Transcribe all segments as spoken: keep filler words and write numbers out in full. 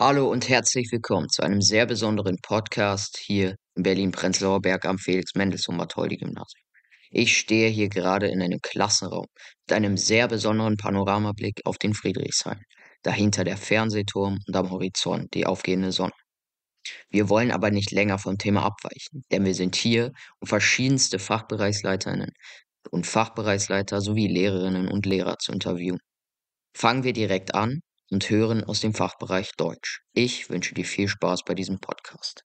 Hallo und herzlich willkommen zu einem sehr besonderen Podcast hier in Berlin-Prenzlauer Berg am Felix-Mendelssohn-Bartholdy-Gymnasium. Ich stehe hier gerade in einem Klassenraum mit einem sehr besonderen Panoramablick auf den Friedrichshain. Dahinter der Fernsehturm und am Horizont die aufgehende Sonne. Wir wollen aber nicht länger vom Thema abweichen, denn wir sind hier, um verschiedenste Fachbereichsleiterinnen und Fachbereichsleiter sowie Lehrerinnen und Lehrer zu interviewen. Fangen wir direkt an und hören aus dem Fachbereich Deutsch. Ich wünsche dir viel Spaß bei diesem Podcast.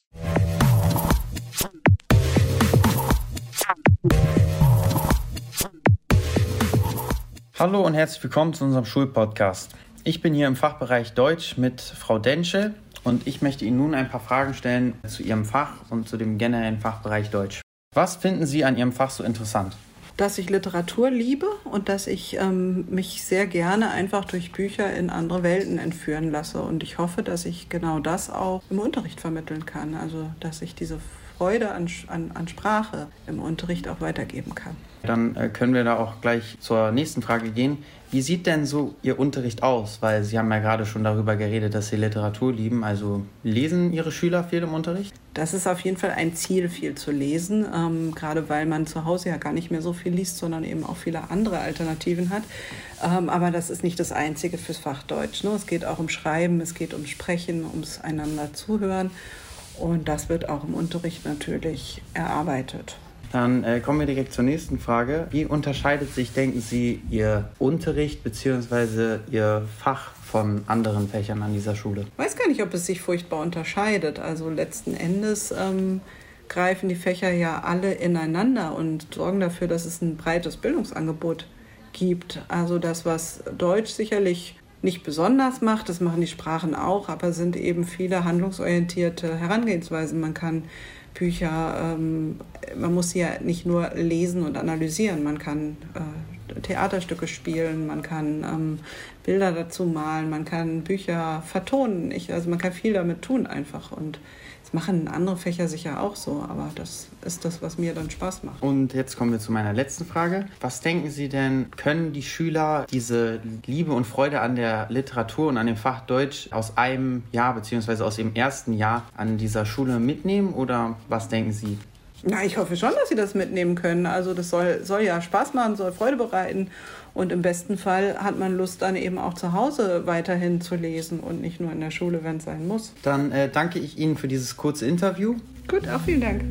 Hallo und herzlich willkommen zu unserem Schulpodcast. Ich bin hier im Fachbereich Deutsch mit Frau Dentschel und ich möchte Ihnen nun ein paar Fragen stellen zu Ihrem Fach und zu dem generellen Fachbereich Deutsch. Was finden Sie an Ihrem Fach so interessant? Dass ich Literatur liebe und dass ich ähm, mich sehr gerne einfach durch Bücher in andere Welten entführen lasse. Und ich hoffe, dass ich genau das auch im Unterricht vermitteln kann. Also, dass ich diese Freude an, an, an Sprache im Unterricht auch weitergeben kann. Dann äh, können wir da auch gleich zur nächsten Frage gehen. Wie sieht denn so Ihr Unterricht aus? Weil Sie haben ja gerade schon darüber geredet, dass Sie Literatur lieben. Also lesen Ihre Schüler viel im Unterricht? Das ist auf jeden Fall ein Ziel, viel zu lesen, ähm, gerade weil man zu Hause ja gar nicht mehr so viel liest, sondern eben auch viele andere Alternativen hat. Ähm, aber das ist nicht das Einzige fürs Fach Deutsch, ne? Es geht auch um Schreiben, es geht um Sprechen, ums einander zuhören und das wird auch im Unterricht natürlich erarbeitet. Dann äh, kommen wir direkt zur nächsten Frage. Wie unterscheidet sich, denken Sie, Ihr Unterricht bzw. Ihr Fach von anderen Fächern an dieser Schule? Ich weiß gar nicht, ob es sich furchtbar unterscheidet. Also letzten Endes ähm, greifen die Fächer ja alle ineinander und sorgen dafür, dass es ein breites Bildungsangebot gibt. Also das, was Deutsch sicherlich nicht besonders macht, das machen die Sprachen auch, aber sind eben viele handlungsorientierte Herangehensweisen. Man kann Bücher, ähm, man muss sie ja nicht nur lesen und analysieren, man kann äh, Theaterstücke spielen, man kann ähm, Bilder dazu malen, man kann Bücher vertonen, ich, also man kann viel damit tun einfach und das machen andere Fächer sicher auch so, aber das ist das, was mir dann Spaß macht. Und jetzt kommen wir zu meiner letzten Frage. Was denken Sie denn, können die Schüler diese Liebe und Freude an der Literatur und an dem Fach Deutsch aus einem Jahr bzw. aus dem ersten Jahr an dieser Schule mitnehmen oder was denken Sie? Na, ich hoffe schon, dass sie das mitnehmen können. Also das soll, soll ja Spaß machen, soll Freude bereiten. Und im besten Fall hat man Lust, dann eben auch zu Hause weiterhin zu lesen und nicht nur in der Schule, wenn es sein muss. Dann äh, danke ich Ihnen für dieses kurze Interview. Gut, auch vielen Dank.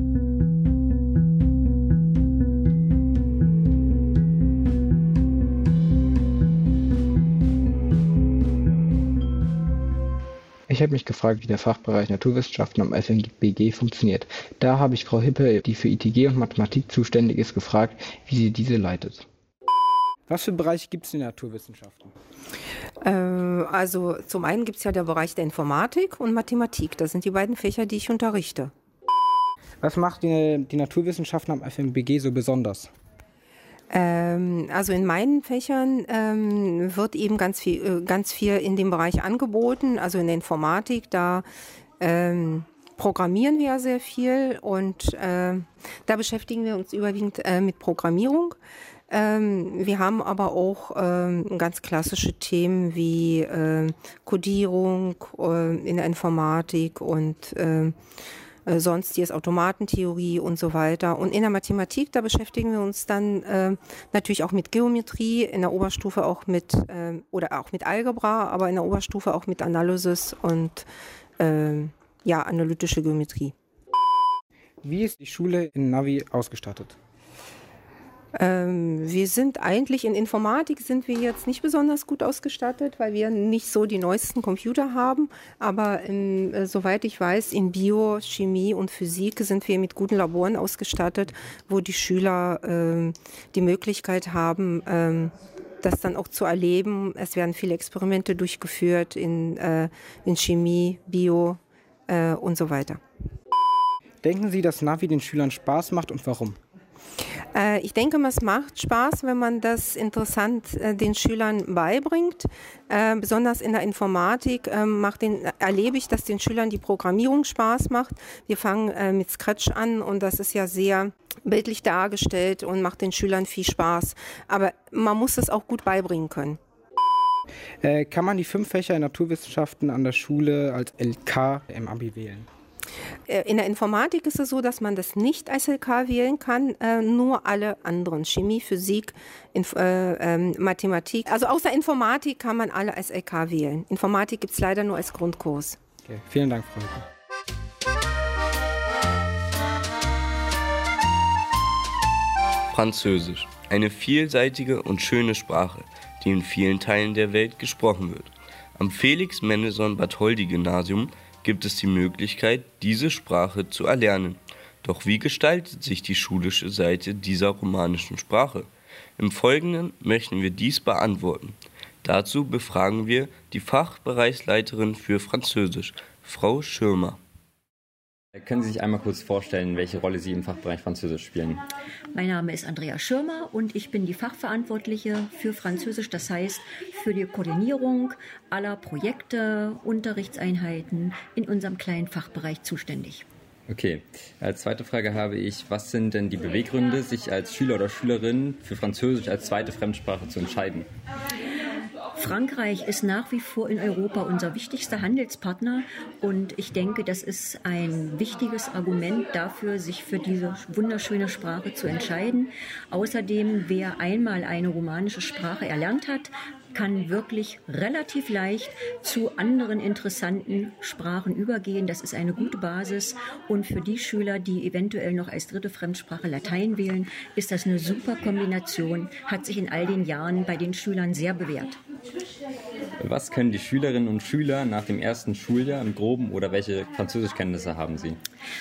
Ich habe mich gefragt, wie der Fachbereich Naturwissenschaften am F M B G funktioniert. Da habe ich Frau Hippe, die für I T G und Mathematik zuständig ist, gefragt, wie sie diese leitet. Was für Bereiche gibt es in den Naturwissenschaften? Äh, also zum einen gibt es ja der Bereich der Informatik und Mathematik. Das sind die beiden Fächer, die ich unterrichte. Was macht die, die Naturwissenschaften am F M B G so besonders? Ähm, also in meinen Fächern ähm, wird eben ganz viel, äh, ganz viel in dem Bereich angeboten. Also in der Informatik, da ähm, programmieren wir ja sehr viel und äh, da beschäftigen wir uns überwiegend äh, mit Programmierung. Ähm, wir haben aber auch ähm, ganz klassische Themen wie äh, Codierung äh, in der Informatik und äh, äh, sonstiges Automatentheorie und so weiter. Und in der Mathematik, da beschäftigen wir uns dann äh, natürlich auch mit Geometrie, in der Oberstufe auch mit, äh, oder auch mit Algebra, aber in der Oberstufe auch mit Analysis und äh, ja, analytische Geometrie. Wie ist die Schule in Navi ausgestattet? Ähm, wir sind eigentlich in Informatik sind wir jetzt nicht besonders gut ausgestattet, weil wir nicht so die neuesten Computer haben. Aber in, äh, soweit ich weiß, in Bio, Chemie und Physik sind wir mit guten Laboren ausgestattet, wo die Schüler ähm, die Möglichkeit haben, ähm, das dann auch zu erleben. Es werden viele Experimente durchgeführt in, äh, in Chemie, Bio äh, und so weiter. Denken Sie, dass Navi den Schülern Spaß macht und warum? Ich denke, es macht Spaß, wenn man das interessant äh, den Schülern beibringt. Äh, besonders in der Informatik äh, macht den, erlebe ich, dass den Schülern die Programmierung Spaß macht. Wir fangen äh, mit Scratch an und das ist ja sehr bildlich dargestellt und macht den Schülern viel Spaß. Aber man muss es auch gut beibringen können. Äh, kann man die fünf Fächer in Naturwissenschaften an der Schule als L K im Abi wählen? In der Informatik ist es so, dass man das nicht als L K wählen kann, äh, nur alle anderen, Chemie, Physik, Inf äh, ähm, Mathematik. Also außer Informatik kann man alle als L K wählen. Informatik gibt es leider nur als Grundkurs. Okay, vielen Dank, Frau Hüppe. Französisch, eine vielseitige und schöne Sprache, die in vielen Teilen der Welt gesprochen wird. Am Felix-Mendelssohn-Bartholdy-Gymnasium gibt es die Möglichkeit, diese Sprache zu erlernen. Doch wie gestaltet sich die schulische Seite dieser romanischen Sprache? Im Folgenden möchten wir dies beantworten. Dazu befragen wir die Fachbereichsleiterin für Französisch, Frau Schirmer. Können Sie sich einmal kurz vorstellen, welche Rolle Sie im Fachbereich Französisch spielen? Mein Name ist Andrea Schirmer und ich bin die Fachverantwortliche für Französisch, das heißt für die Koordinierung aller Projekte, Unterrichtseinheiten in unserem kleinen Fachbereich zuständig. Okay, als zweite Frage habe ich, was sind denn die Beweggründe, sich als Schüler oder Schülerin für Französisch als zweite Fremdsprache zu entscheiden? Frankreich ist nach wie vor in Europa unser wichtigster Handelspartner und ich denke, das ist ein wichtiges Argument dafür, sich für diese wunderschöne Sprache zu entscheiden. Außerdem, wer einmal eine romanische Sprache erlernt hat, kann wirklich relativ leicht zu anderen interessanten Sprachen übergehen. Das ist eine gute Basis und für die Schüler, die eventuell noch als dritte Fremdsprache Latein wählen, ist das eine super Kombination, hat sich in all den Jahren bei den Schülern sehr bewährt. Was können die Schülerinnen und Schüler nach dem ersten Schuljahr im Groben oder welche Französischkenntnisse haben sie?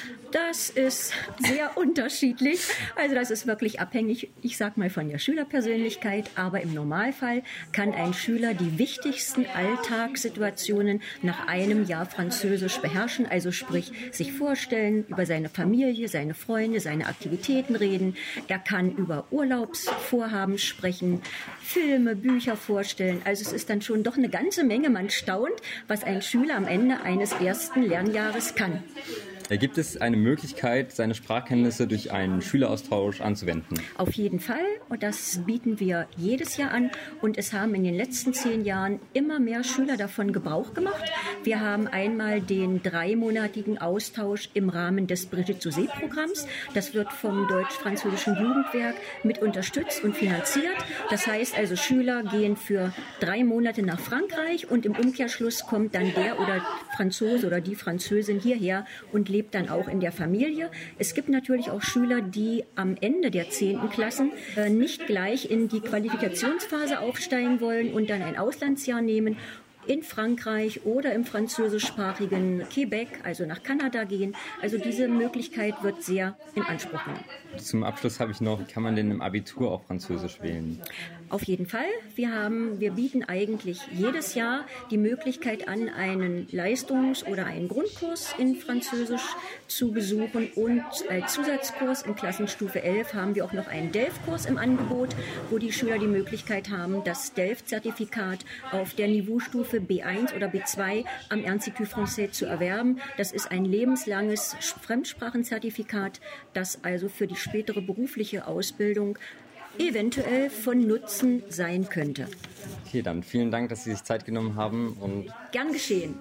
Das ist sehr unterschiedlich. Also das ist wirklich abhängig, ich sag mal, von der Schülerpersönlichkeit. Aber im Normalfall kann ein Schüler die wichtigsten Alltagssituationen nach einem Jahr Französisch beherrschen. Also sprich, sich vorstellen, über seine Familie, seine Freunde, seine Aktivitäten reden. Er kann über Urlaubsvorhaben sprechen, Filme, Bücher vorstellen. Also es ist dann schon doch eine ganze Menge. Man staunt, was ein Schüler am Ende eines ersten Lernjahres kann. Gibt es eine Möglichkeit, seine Sprachkenntnisse durch einen Schüleraustausch anzuwenden? Auf jeden Fall und das bieten wir jedes Jahr an und es haben in den letzten zehn Jahren immer mehr Schüler davon Gebrauch gemacht. Wir haben einmal den dreimonatigen Austausch im Rahmen des Brigitte Sauzet-Programms. Das wird vom Deutsch-Französischen Jugendwerk mit unterstützt und finanziert. Das heißt also, Schüler gehen für drei Monate nach Frankreich und im Umkehrschluss kommt dann der oder Franzose oder die Französin hierher und lebt dann auch in der Familie. Es gibt natürlich auch Schüler, die am Ende der zehnten Klassen äh, nicht gleich in die Qualifikationsphase aufsteigen wollen und dann ein Auslandsjahr nehmen, in Frankreich oder im französischsprachigen Quebec, also nach Kanada gehen. Also diese Möglichkeit wird sehr in Anspruch genommen. Zum Abschluss habe ich noch, kann man denn im Abitur auch Französisch wählen? Auf jeden Fall. Wir haben, wir bieten eigentlich jedes Jahr die Möglichkeit an, einen Leistungs- oder einen Grundkurs in Französisch zu besuchen und als Zusatzkurs in Klassenstufe elf haben wir auch noch einen Delft-Kurs im Angebot, wo die Schüler die Möglichkeit haben, das Delft-Zertifikat auf der Niveaustufe B eins oder B zwei am Institut Français zu erwerben. Das ist ein lebenslanges Fremdsprachenzertifikat, das also für die spätere berufliche Ausbildung eventuell von Nutzen sein könnte. Okay, dann vielen Dank, dass Sie sich Zeit genommen haben und gern geschehen.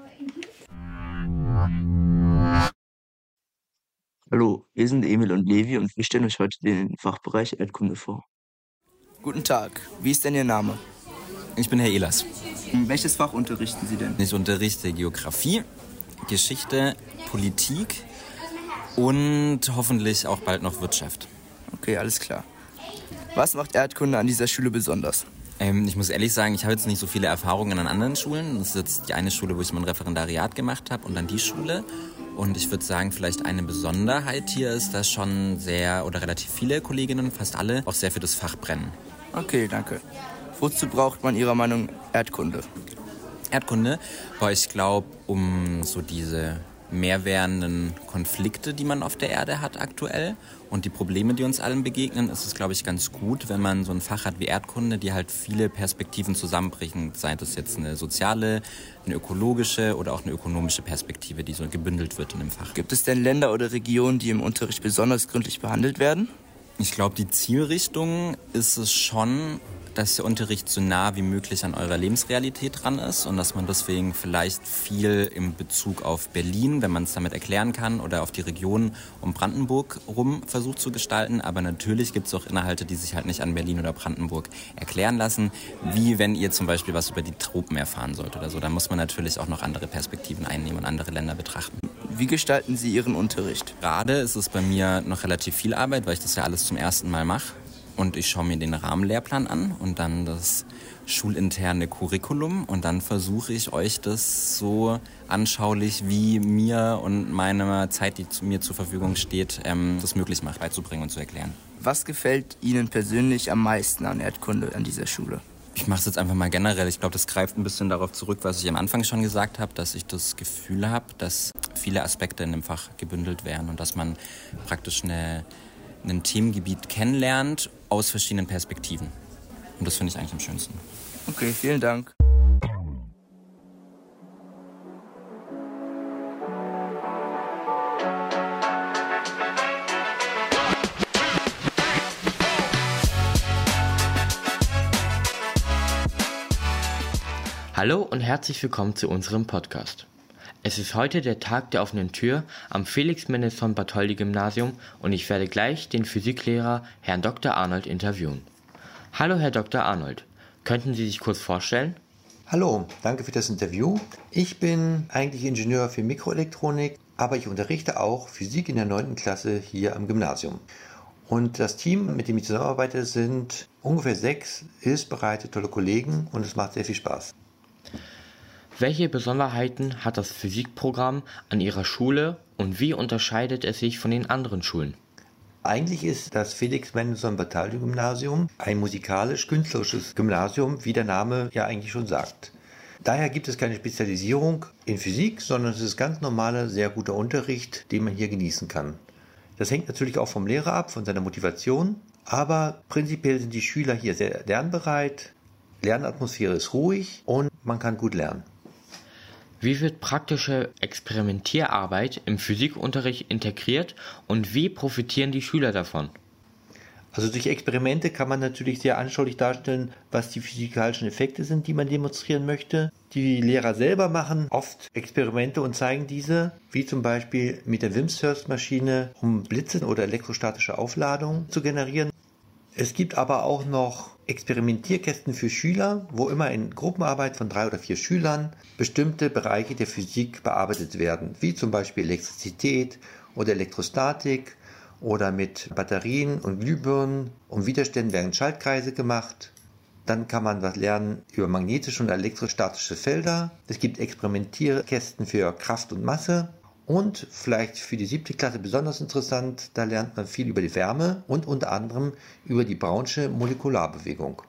Hallo, wir sind Emil und Levi und wir stellen euch heute den Fachbereich Erdkunde vor. Guten Tag, wie ist denn Ihr Name? Ich bin Herr Ehlers. Welches Fach unterrichten Sie denn? Ich unterrichte Geografie, Geschichte, Politik und hoffentlich auch bald noch Wirtschaft. Okay, alles klar. Was macht Erdkunde an dieser Schule besonders? Ähm, ich muss ehrlich sagen, ich habe jetzt nicht so viele Erfahrungen an anderen Schulen. Das ist jetzt die eine Schule, wo ich mein Referendariat gemacht habe und dann die Schule. Und ich würde sagen, vielleicht eine Besonderheit hier ist, dass schon sehr oder relativ viele Kolleginnen, fast alle, auch sehr für das Fach brennen. Okay, danke. Wozu braucht man Ihrer Meinung Erdkunde? Erdkunde, weil ich glaube, um so diese mehrwährenden Konflikte, die man auf der Erde hat aktuell und die Probleme, die uns allen begegnen, ist es, glaube ich, ganz gut, wenn man so ein Fach hat wie Erdkunde, die halt viele Perspektiven zusammenbringen, sei das jetzt eine soziale, eine ökologische oder auch eine ökonomische Perspektive, die so gebündelt wird in dem Fach. Gibt es denn Länder oder Regionen, die im Unterricht besonders gründlich behandelt werden? Ich glaube, die Zielrichtung ist es schon, dass der Unterricht so nah wie möglich an eurer Lebensrealität dran ist und dass man deswegen vielleicht viel im Bezug auf Berlin, wenn man es damit erklären kann, oder auf die Region um Brandenburg rum versucht zu gestalten. Aber natürlich gibt es auch Inhalte, die sich halt nicht an Berlin oder Brandenburg erklären lassen, wie wenn ihr zum Beispiel was über die Tropen erfahren sollt oder so. Da muss man natürlich auch noch andere Perspektiven einnehmen und andere Länder betrachten. Wie gestalten Sie Ihren Unterricht? Gerade ist es bei mir noch relativ viel Arbeit, weil ich das ja alles zum ersten Mal mache. Und ich schaue mir den Rahmenlehrplan an und dann das schulinterne Curriculum. Und dann versuche ich euch das so anschaulich, wie mir und meine Zeit, die mir zur Verfügung steht, ähm, das möglich macht, beizubringen und zu erklären. Was gefällt Ihnen persönlich am meisten an Erdkunde an dieser Schule? Ich mache es jetzt einfach mal generell. Ich glaube, das greift ein bisschen darauf zurück, was ich am Anfang schon gesagt habe, dass ich das Gefühl habe, dass viele Aspekte in dem Fach gebündelt werden und dass man praktisch eine, ein Themengebiet kennenlernt aus verschiedenen Perspektiven. Und das finde ich eigentlich am schönsten. Okay, vielen Dank. Hallo und herzlich willkommen zu unserem Podcast. Es ist heute der Tag der offenen Tür am Felix-Mendelssohn-Bartholdy-Gymnasium und ich werde gleich den Physiklehrer Herrn Doktor Arnold interviewen. Hallo Herr Doktor Arnold, könnten Sie sich kurz vorstellen? Hallo, danke für das Interview. Ich bin eigentlich Ingenieur für Mikroelektronik, aber ich unterrichte auch Physik in der neunten Klasse hier am Gymnasium. Und das Team, mit dem ich zusammenarbeite, sind ungefähr sechs hilfsbereite, tolle Kollegen und es macht sehr viel Spaß. Welche Besonderheiten hat das Physikprogramm an Ihrer Schule und wie unterscheidet es sich von den anderen Schulen? Eigentlich ist das Felix-Mendelssohn-Bartholdy-Gymnasium ein musikalisch-künstlerisches Gymnasium, wie der Name ja eigentlich schon sagt. Daher gibt es keine Spezialisierung in Physik, sondern es ist ganz normaler, sehr guter Unterricht, den man hier genießen kann. Das hängt natürlich auch vom Lehrer ab, von seiner Motivation, aber prinzipiell sind die Schüler hier sehr lernbereit, Lernatmosphäre ist ruhig und man kann gut lernen. Wie wird praktische Experimentierarbeit im Physikunterricht integriert und wie profitieren die Schüler davon? Also durch Experimente kann man natürlich sehr anschaulich darstellen, was die physikalischen Effekte sind, die man demonstrieren möchte. Die Lehrer selber machen oft Experimente und zeigen diese, wie zum Beispiel mit der Wimshurst-Maschine, um Blitze oder elektrostatische Aufladung zu generieren. Es gibt aber auch noch Experimentierkästen für Schüler, wo immer in Gruppenarbeit von drei oder vier Schülern bestimmte Bereiche der Physik bearbeitet werden, wie zum Beispiel Elektrizität oder Elektrostatik oder mit Batterien und Glühbirnen und Widerständen werden Schaltkreise gemacht. Dann kann man was lernen über magnetische und elektrostatische Felder. Es gibt Experimentierkästen für Kraft und Masse. Und vielleicht für die siebte Klasse besonders interessant, da lernt man viel über die Wärme und unter anderem über die Brownsche Molekularbewegung.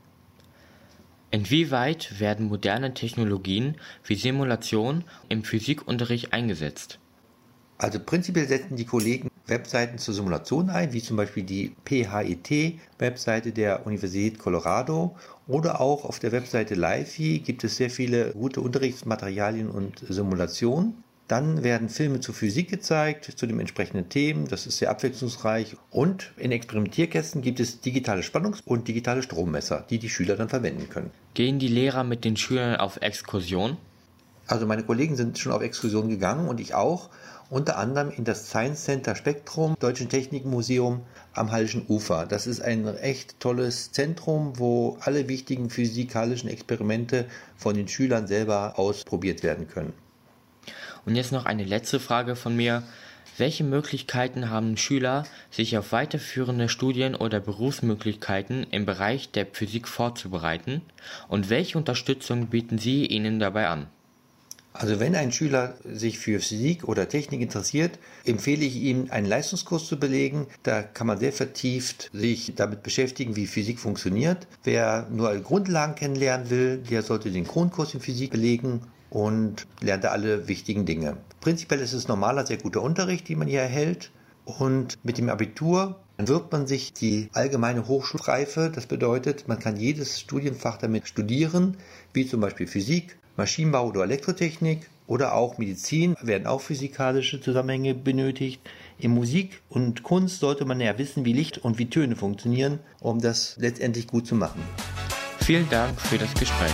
Inwieweit werden moderne Technologien wie Simulation im Physikunterricht eingesetzt? Also prinzipiell setzen die Kollegen Webseiten zur Simulation ein, wie zum Beispiel die P H E T-Webseite der Universität Colorado oder auch auf der Webseite Lifi gibt es sehr viele gute Unterrichtsmaterialien und Simulationen. Dann werden Filme zur Physik gezeigt, zu den entsprechenden Themen, das ist sehr abwechslungsreich. Und in Experimentierkästen gibt es digitale Spannungs- und digitale Strommesser, die die Schüler dann verwenden können. Gehen die Lehrer mit den Schülern auf Exkursion? Also meine Kollegen sind schon auf Exkursion gegangen und ich auch. Unter anderem in das Science Center Spektrum, Deutschen Technikmuseum am Hallischen Ufer. Das ist ein echt tolles Zentrum, wo alle wichtigen physikalischen Experimente von den Schülern selber ausprobiert werden können. Und jetzt noch eine letzte Frage von mir. Welche Möglichkeiten haben Schüler, sich auf weiterführende Studien oder Berufsmöglichkeiten im Bereich der Physik vorzubereiten? Und welche Unterstützung bieten Sie ihnen dabei an? Also wenn ein Schüler sich für Physik oder Technik interessiert, empfehle ich ihm, einen Leistungskurs zu belegen. Da kann man sehr vertieft sich damit beschäftigen, wie Physik funktioniert. Wer nur Grundlagen kennenlernen will, der sollte den Grundkurs in Physik belegen und lernt da alle wichtigen Dinge. Prinzipiell ist es normaler, sehr guter Unterricht, den man hier erhält. Und mit dem Abitur erwirbt man sich die allgemeine Hochschulreife. Das bedeutet, man kann jedes Studienfach damit studieren, wie zum Beispiel Physik, Maschinenbau oder Elektrotechnik oder auch Medizin, werden auch physikalische Zusammenhänge benötigt. In Musik und Kunst sollte man ja wissen, wie Licht und wie Töne funktionieren, um das letztendlich gut zu machen. Vielen Dank für das Gespräch.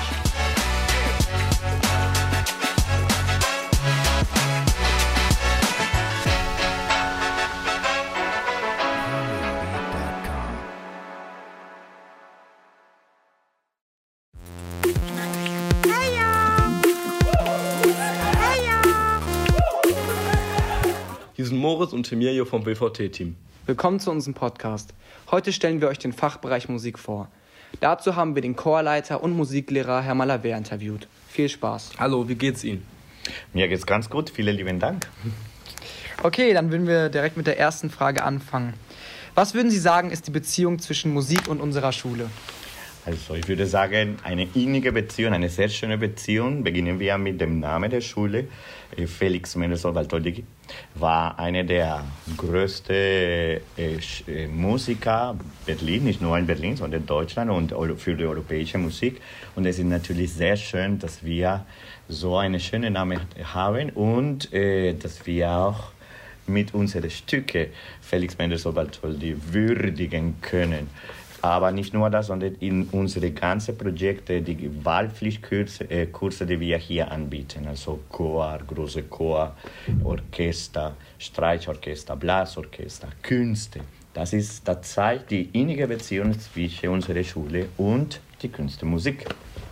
Hier sind Moritz und Emilio vom B V T-Team. Willkommen zu unserem Podcast. Heute stellen wir euch den Fachbereich Musik vor. Dazu haben wir den Chorleiter und Musiklehrer Herr Malaver interviewt. Viel Spaß. Hallo, wie geht's Ihnen? Mir geht's ganz gut, vielen lieben Dank. Okay, dann würden wir direkt mit der ersten Frage anfangen. Was würden Sie sagen, ist die Beziehung zwischen Musik und unserer Schule? Also ich würde sagen, eine innige Beziehung, eine sehr schöne Beziehung. Beginnen wir mit dem Namen der Schule. Felix Mendelssohn Bartholdy war einer der größten äh, Musiker Berlin, nicht nur in Berlin, sondern in Deutschland und für die europäische Musik. Und es ist natürlich sehr schön, dass wir so einen schönen Namen haben und äh, dass wir auch mit unseren Stücken Felix Mendelssohn Bartholdy würdigen können. Aber nicht nur das, sondern in unsere ganzen Projekte, die Wahlpflichtkurse, äh, Kurse, die wir hier anbieten, also Chor, große Chor, Orchester, Streichorchester, Blasorchester, Künste. Das ist, das zeigt die innige Beziehung zwischen unserer Schule und die Künstemusik.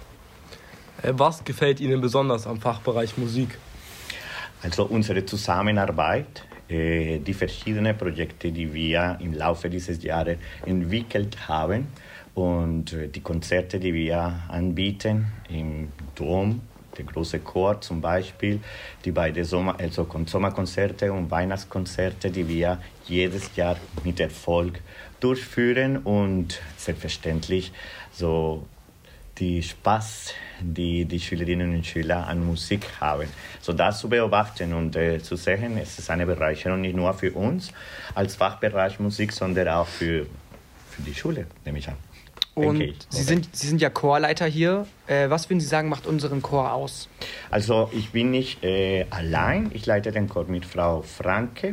Was gefällt Ihnen besonders am Fachbereich Musik? Also unsere Zusammenarbeit. Die verschiedenen Projekte, die wir im Laufe dieses Jahres entwickelt haben und die Konzerte, die wir anbieten im Dom, der große Chor zum Beispiel, die beiden Sommer, also Sommerkonzerte und Weihnachtskonzerte, die wir jedes Jahr mit Erfolg durchführen und selbstverständlich so die Spaß, die die Schülerinnen und Schüler an Musik haben. So das zu beobachten und äh, zu sehen, es ist eine Bereicherung nicht nur für uns als Fachbereich Musik, sondern auch für, für die Schule, nehme ich an. Und Sie sind, Sie sind ja Chorleiter hier. Äh, was würden Sie sagen, macht unseren Chor aus? Also ich bin nicht äh, allein, ich leite den Chor mit Frau Franke.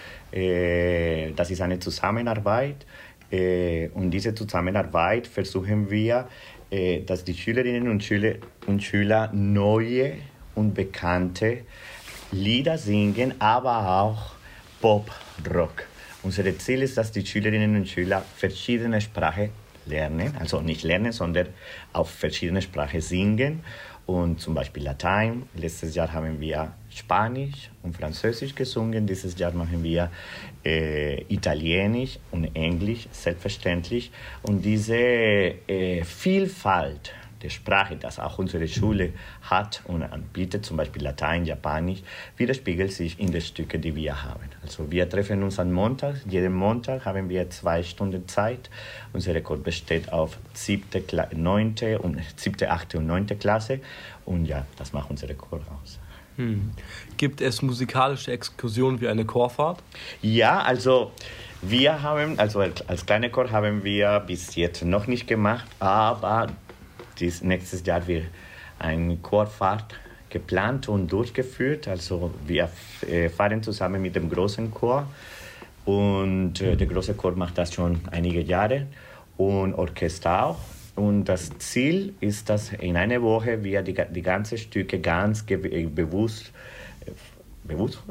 Äh, das ist eine Zusammenarbeit äh, und diese Zusammenarbeit versuchen wir, dass die Schülerinnen und Schüler, und Schüler neue und bekannte Lieder singen, aber auch Pop-Rock. Unser Ziel ist, dass die Schülerinnen und Schüler verschiedene Sprachen lernen, also nicht lernen, sondern auf verschiedene Sprachen singen. Und zum Beispiel Latein. Letztes Jahr haben wir Spanisch und Französisch gesungen. Dieses Jahr machen wir äh, Italienisch und Englisch, selbstverständlich. Und diese äh, Vielfalt der Sprache, das auch unsere Schule hat und anbietet, zum Beispiel Latein, Japanisch, widerspiegelt sich in den Stücken, die wir haben. Also wir treffen uns am Montag. Jeden Montag haben wir zwei Stunden Zeit. Unser Chor besteht auf siebte, neunte und siebte, achte und neunte Klasse. Und ja, das macht unser Chor aus. Hm. Gibt es musikalische Exkursionen wie eine Chorfahrt? Ja, also wir haben, also als kleiner Chor haben wir bis jetzt noch nicht gemacht, aber dies, nächstes Jahr wird eine Chorfahrt geplant und durchgeführt. Also wir äh, fahren zusammen mit dem großen Chor und äh, der große Chor macht das schon einige Jahre und Orchester auch. Und das Ziel ist, dass in einer Woche wir die, die ganzen Stücke ganz ge- bewusst, äh, bewusst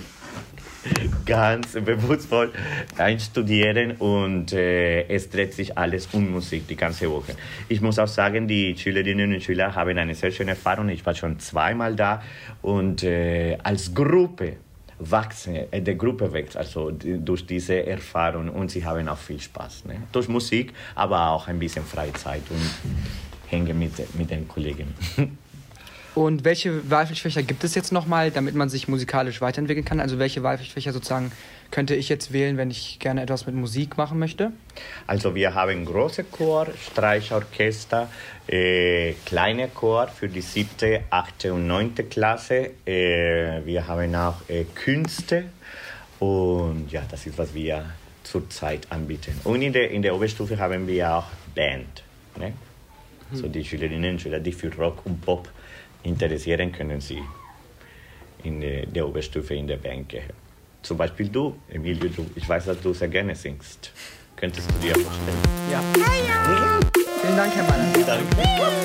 ganz bewusstvoll einstudieren und äh, es dreht sich alles um Musik die ganze Woche. Ich muss auch sagen, die Schülerinnen und Schüler haben eine sehr schöne Erfahrung. Ich war schon zweimal da und äh, als Gruppe wachsen, äh, die Gruppe wächst also die, durch diese Erfahrung und sie haben auch viel Spaß. Ne? Durch Musik, aber auch ein bisschen Freizeit und hängen mit, mit den Kollegen. Und welche Wahlpflichtfächer gibt es jetzt nochmal, damit man sich musikalisch weiterentwickeln kann? Also welche Wahlpflichtfächer sozusagen könnte ich jetzt wählen, wenn ich gerne etwas mit Musik machen möchte? Also wir haben große Chor, Streichorchester, äh, kleine Chor für die siebte, achte und neunte Klasse. Äh, wir haben auch äh, Künste und ja, das ist, was wir zurzeit anbieten. Und in der, in der Oberstufe haben wir auch Band. Ne? Mhm. So die Schülerinnen und Schüler, die für Rock und Pop interessieren, können sie in der Oberstufe in der Band gehören. Zum Beispiel du, Emilio, du, ich weiß, dass du sehr gerne singst. Könntest du dir vorstellen? Ja. Ja, ja. Vielen Dank, Herr Mann. Danke.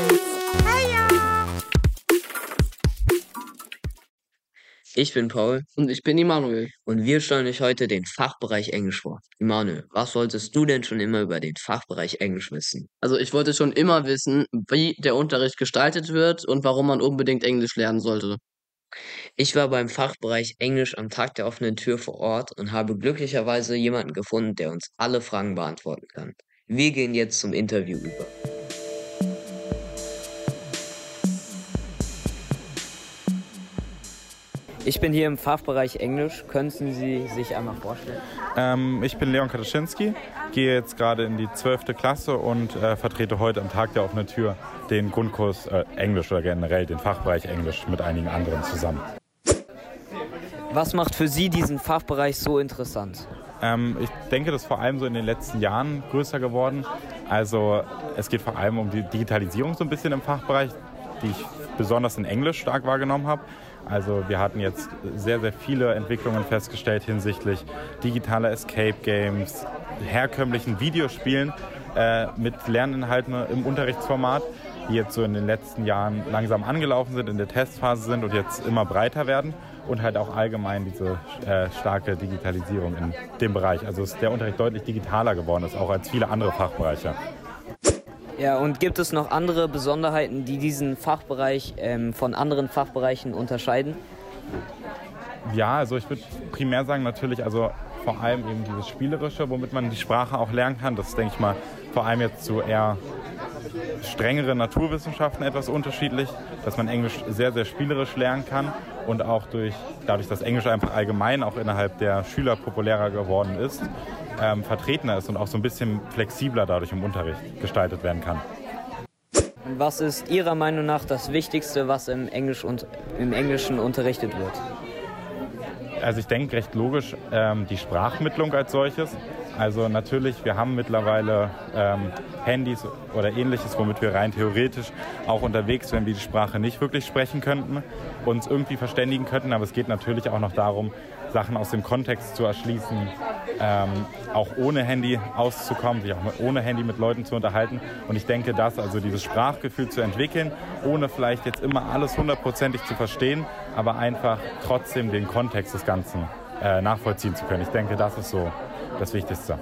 Ich bin Paul. Und ich bin Immanuel. Und wir stellen euch heute den Fachbereich Englisch vor. Immanuel, was wolltest du denn schon immer über den Fachbereich Englisch wissen? Also ich wollte schon immer wissen, wie der Unterricht gestaltet wird und warum man unbedingt Englisch lernen sollte. Ich war beim Fachbereich Englisch am Tag der offenen Tür vor Ort und habe glücklicherweise jemanden gefunden, der uns alle Fragen beantworten kann. Wir gehen jetzt zum Interview über. Ich bin hier im Fachbereich Englisch. Könnten Sie sich einmal vorstellen? Ähm, ich bin Leon Kataschinski, gehe jetzt gerade in die zwölfte Klasse und äh, vertrete heute am Tag der offenen Tür den Grundkurs äh, Englisch oder generell den Fachbereich Englisch mit einigen anderen zusammen. Was macht für Sie diesen Fachbereich so interessant? Ähm, ich denke, das ist vor allem so in den letzten Jahren größer geworden. Also es geht vor allem um die Digitalisierung so ein bisschen im Fachbereich, die ich besonders in Englisch stark wahrgenommen habe. Also wir hatten jetzt sehr, sehr viele Entwicklungen festgestellt hinsichtlich digitaler Escape Games, herkömmlichen Videospielen äh, mit Lerninhalten im Unterrichtsformat, die jetzt so in den letzten Jahren langsam angelaufen sind, in der Testphase sind und jetzt immer breiter werden und halt auch allgemein diese äh, starke Digitalisierung in dem Bereich. Also ist der Unterricht deutlich digitaler geworden ist, auch als viele andere Fachbereiche. Ja, und gibt es noch andere Besonderheiten, die diesen Fachbereich ähm, von anderen Fachbereichen unterscheiden? Ja, also ich würde primär sagen natürlich, also vor allem eben dieses Spielerische, womit man die Sprache auch lernen kann. Das ist, denke ich mal, vor allem jetzt zu eher strengeren Naturwissenschaften etwas unterschiedlich, dass man Englisch sehr, sehr spielerisch lernen kann und auch durch, dadurch, dass Englisch einfach allgemein auch innerhalb der Schüler populärer geworden ist, ähm, vertretener ist und auch so ein bisschen flexibler dadurch im Unterricht gestaltet werden kann. Und was ist Ihrer Meinung nach das Wichtigste, was im, Englisch und, im Englischen unterrichtet wird? Also ich denke recht logisch ähm, die Sprachmittlung als solches. Also natürlich, wir haben mittlerweile ähm, Handys oder ähnliches, womit wir rein theoretisch auch unterwegs, wenn wir die Sprache nicht wirklich sprechen könnten, uns irgendwie verständigen könnten. Aber es geht natürlich auch noch darum, Sachen aus dem Kontext zu erschließen, ähm, auch ohne Handy auszukommen, sich auch ohne Handy mit Leuten zu unterhalten. Und ich denke, dass also dieses Sprachgefühl zu entwickeln, ohne vielleicht jetzt immer alles hundertprozentig zu verstehen, aber einfach trotzdem den Kontext des Ganzen äh, nachvollziehen zu können. Ich denke, das ist so das Wichtigste.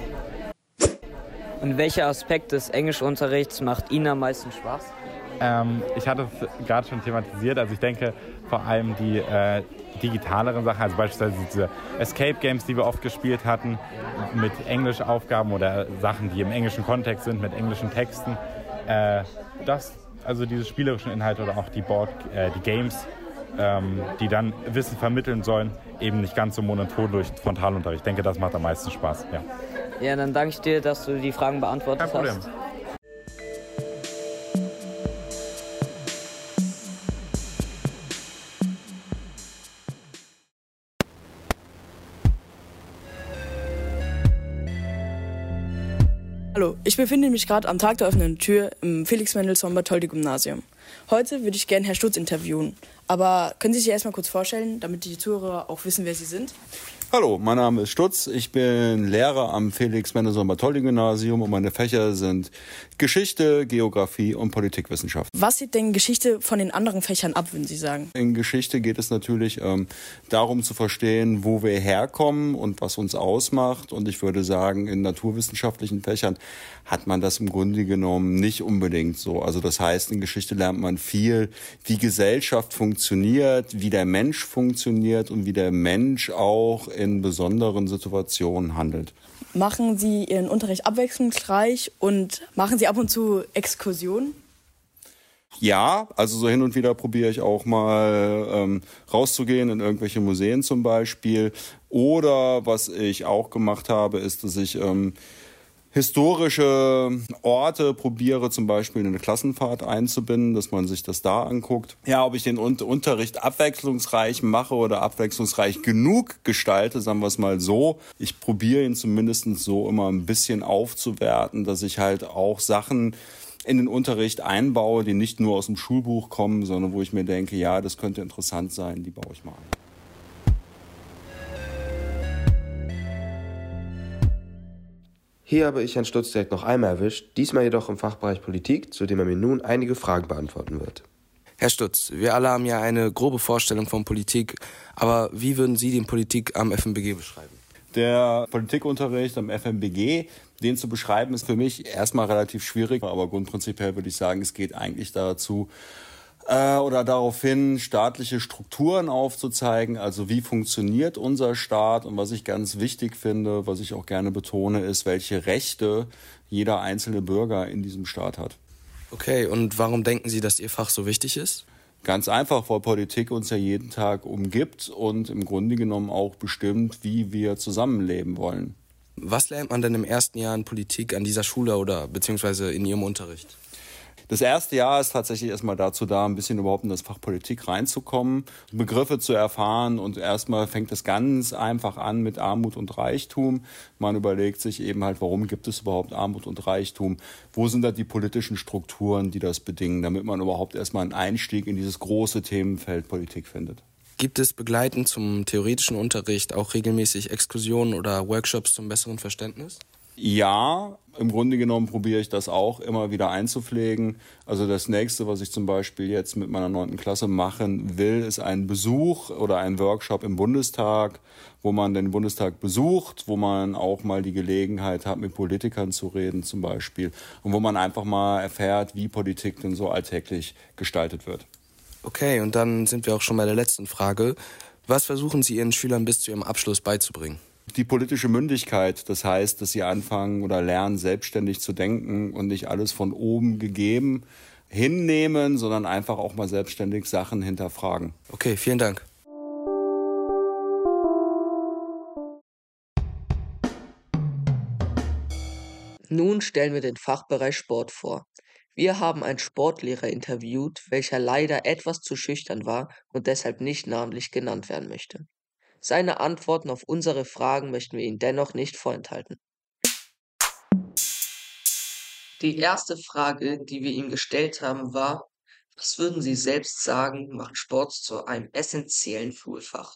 Und welcher Aspekt des Englischunterrichts macht Ihnen am meisten Spaß? Ähm, ich hatte es gerade schon thematisiert. Also ich denke vor allem die äh, digitaleren Sachen, also beispielsweise diese Escape Games, die wir oft gespielt hatten, mit Englischaufgaben oder Sachen, die im englischen Kontext sind, mit englischen Texten. Äh, das, also diese spielerischen Inhalte oder auch die Board, äh, die Games, ähm, die dann Wissen vermitteln sollen, eben nicht ganz so monoton durch Frontalunterricht. Ich denke, das macht am meisten Spaß. Ja, ja, dann danke ich dir, dass du die Fragen beantwortet hast. Kein Problem. Hast. Hallo, ich befinde mich gerade am Tag der offenen Tür im Felix-Mendelssohn-Bartholdy-Gymnasium. Heute würde ich gerne Herrn Stutz interviewen. Aber können Sie sich erstmal kurz vorstellen, damit die Zuhörer auch wissen, wer Sie sind? Hallo, mein Name ist Stutz. Ich bin Lehrer am Felix-Mendelssohn-Bartholdy-Gymnasium und meine Fächer sind Geschichte, Geografie und Politikwissenschaft. Was sieht denn Geschichte von den anderen Fächern ab, würden Sie sagen? In Geschichte geht es natürlich ähm, darum zu verstehen, wo wir herkommen und was uns ausmacht. Und ich würde sagen, in naturwissenschaftlichen Fächern hat man das im Grunde genommen nicht unbedingt so. Also das heißt, in Geschichte lernt man viel, wie Gesellschaft funktioniert, wie der Mensch funktioniert und wie der Mensch auch in besonderen Situationen handelt. Machen Sie Ihren Unterricht abwechslungsreich und machen Sie ab und zu Exkursionen? Ja, also so hin und wieder probiere ich auch mal ähm, rauszugehen in irgendwelche Museen zum Beispiel. Oder was ich auch gemacht habe, ist, dass ich ähm, historische Orte probiere, zum Beispiel in eine Klassenfahrt einzubinden, dass man sich das da anguckt. Ja, ob ich den Un- Unterricht abwechslungsreich mache oder abwechslungsreich genug gestalte, sagen wir es mal so. Ich probiere ihn zumindest so immer ein bisschen aufzuwerten, dass ich halt auch Sachen in den Unterricht einbaue, die nicht nur aus dem Schulbuch kommen, sondern wo ich mir denke, ja, das könnte interessant sein, die baue ich mal ein. Hier habe ich Herrn Stutz direkt noch einmal erwischt, diesmal jedoch im Fachbereich Politik, zu dem er mir nun einige Fragen beantworten wird. Herr Stutz, wir alle haben ja eine grobe Vorstellung von Politik, aber wie würden Sie die Politik am F M B G beschreiben? Der Politikunterricht am F M B G, den zu beschreiben, ist für mich erstmal relativ schwierig, aber grundprinzipiell würde ich sagen, es geht eigentlich dazu, äh, oder darauf hin, staatliche Strukturen aufzuzeigen, also wie funktioniert unser Staat, und was ich ganz wichtig finde, was ich auch gerne betone, ist, welche Rechte jeder einzelne Bürger in diesem Staat hat. Okay, und warum denken Sie, dass Ihr Fach so wichtig ist? Ganz einfach, weil Politik uns ja jeden Tag umgibt und im Grunde genommen auch bestimmt, wie wir zusammenleben wollen. Was lernt man denn im ersten Jahr in Politik an dieser Schule oder beziehungsweise in Ihrem Unterricht? Das erste Jahr ist tatsächlich erstmal dazu da, ein bisschen überhaupt in das Fach Politik reinzukommen, Begriffe zu erfahren, und erstmal fängt es ganz einfach an mit Armut und Reichtum. Man überlegt sich eben halt, warum gibt es überhaupt Armut und Reichtum? Wo sind da die politischen Strukturen, die das bedingen, damit man überhaupt erstmal einen Einstieg in dieses große Themenfeld Politik findet. Gibt es begleitend zum theoretischen Unterricht auch regelmäßig Exkursionen oder Workshops zum besseren Verständnis? Ja, im Grunde genommen probiere ich das auch immer wieder einzupflegen. Also das nächste, was ich zum Beispiel jetzt mit meiner neunten Klasse machen will, ist ein Besuch oder ein Workshop im Bundestag, wo man den Bundestag besucht, wo man auch mal die Gelegenheit hat, mit Politikern zu reden zum Beispiel, und wo man einfach mal erfährt, wie Politik denn so alltäglich gestaltet wird. Okay, und dann sind wir auch schon bei der letzten Frage. Was versuchen Sie Ihren Schülern bis zu ihrem Abschluss beizubringen? Die politische Mündigkeit, das heißt, dass sie anfangen oder lernen, selbstständig zu denken und nicht alles von oben gegeben hinnehmen, sondern einfach auch mal selbstständig Sachen hinterfragen. Okay, vielen Dank. Nun stellen wir den Fachbereich Sport vor. Wir haben einen Sportlehrer interviewt, welcher leider etwas zu schüchtern war und deshalb nicht namentlich genannt werden möchte. Seine Antworten auf unsere Fragen möchten wir Ihnen dennoch nicht vorenthalten. Die erste Frage, die wir ihm gestellt haben, war: Was würden Sie selbst sagen, macht Sport zu einem essentiellen Schulfach?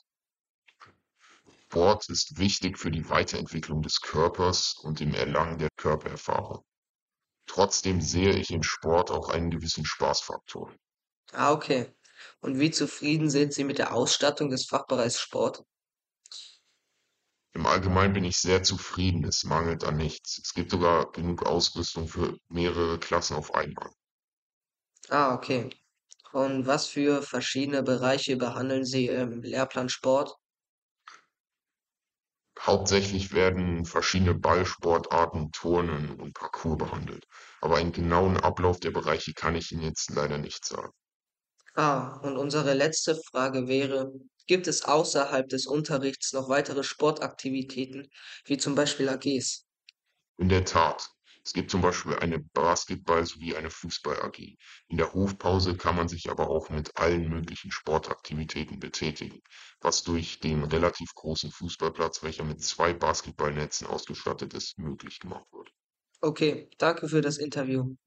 Sport ist wichtig für die Weiterentwicklung des Körpers und im Erlangen der Körpererfahrung. Trotzdem sehe ich im Sport auch einen gewissen Spaßfaktor. Ah, okay. Und wie zufrieden sind Sie mit der Ausstattung des Fachbereichs Sport? Im Allgemeinen bin ich sehr zufrieden, es mangelt an nichts. Es gibt sogar genug Ausrüstung für mehrere Klassen auf einmal. Ah, okay. Und was für verschiedene Bereiche behandeln Sie im Lehrplan Sport? Hauptsächlich werden verschiedene Ballsportarten, Turnen und Parkour behandelt. Aber einen genauen Ablauf der Bereiche kann ich Ihnen jetzt leider nicht sagen. Ah, und unsere letzte Frage wäre: Gibt es außerhalb des Unterrichts noch weitere Sportaktivitäten, wie zum Beispiel A Gs? In der Tat. Es gibt zum Beispiel eine Basketball- sowie eine Fußball-A G. In der Hofpause kann man sich aber auch mit allen möglichen Sportaktivitäten betätigen, was durch den relativ großen Fußballplatz, welcher mit zwei Basketballnetzen ausgestattet ist, möglich gemacht wird. Okay, danke für das Interview.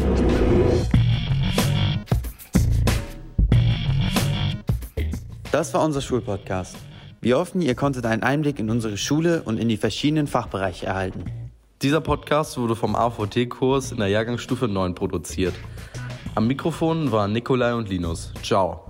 Das war unser Schulpodcast. Wir hoffen, ihr konntet einen Einblick in unsere Schule und in die verschiedenen Fachbereiche erhalten. Dieser Podcast wurde vom A V T-Kurs in der Jahrgangsstufe neun produziert. Am Mikrofon waren Nikolai und Linus. Ciao.